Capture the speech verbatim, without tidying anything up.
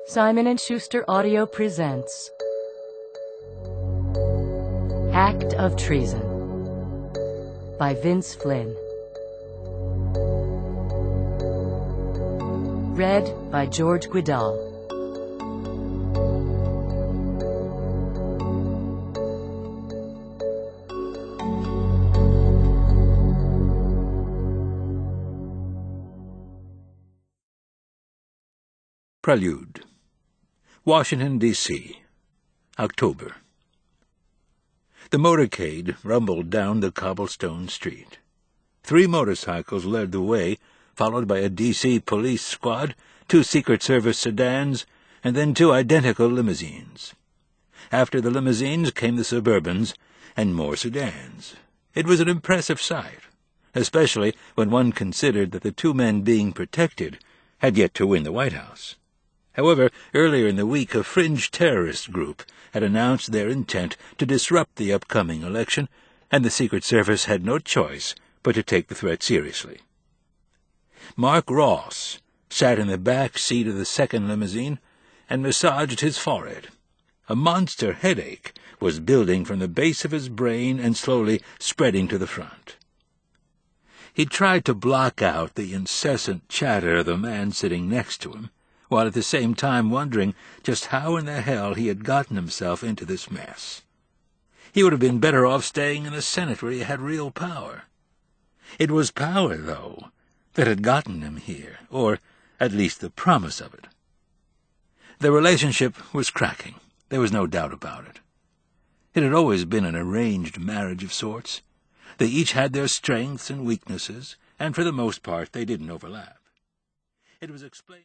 Simon and Schuster Audio presents Act of Treason by Vince Flynn. Read by George Guidall. Prelude. Washington, D C October. The motorcade rumbled down the cobblestone street. Three motorcycles led the way, followed by a D C police squad, two Secret Service sedans, and then two identical limousines. After the limousines came the Suburbans, and more sedans. It was an impressive sight, especially when one considered that the two men being protected had yet to win the White House. However, earlier in the week a fringe terrorist group had announced their intent to disrupt the upcoming election, and the Secret Service had no choice but to take the threat seriously. Mark Ross sat in the back seat of the second limousine and massaged his forehead. A monster headache was building from the base of his brain and slowly spreading to the front. He tried to block out the incessant chatter of the man sitting next to him, while at the same time wondering just how in the hell he had gotten himself into this mess. He would have been better off staying in the Senate where he had real power. It was power, though, that had gotten him here, or at least the promise of it. The relationship was cracking. There was no doubt about it. It had always been an arranged marriage of sorts. They each had their strengths and weaknesses, and for the most part they didn't overlap. It was explained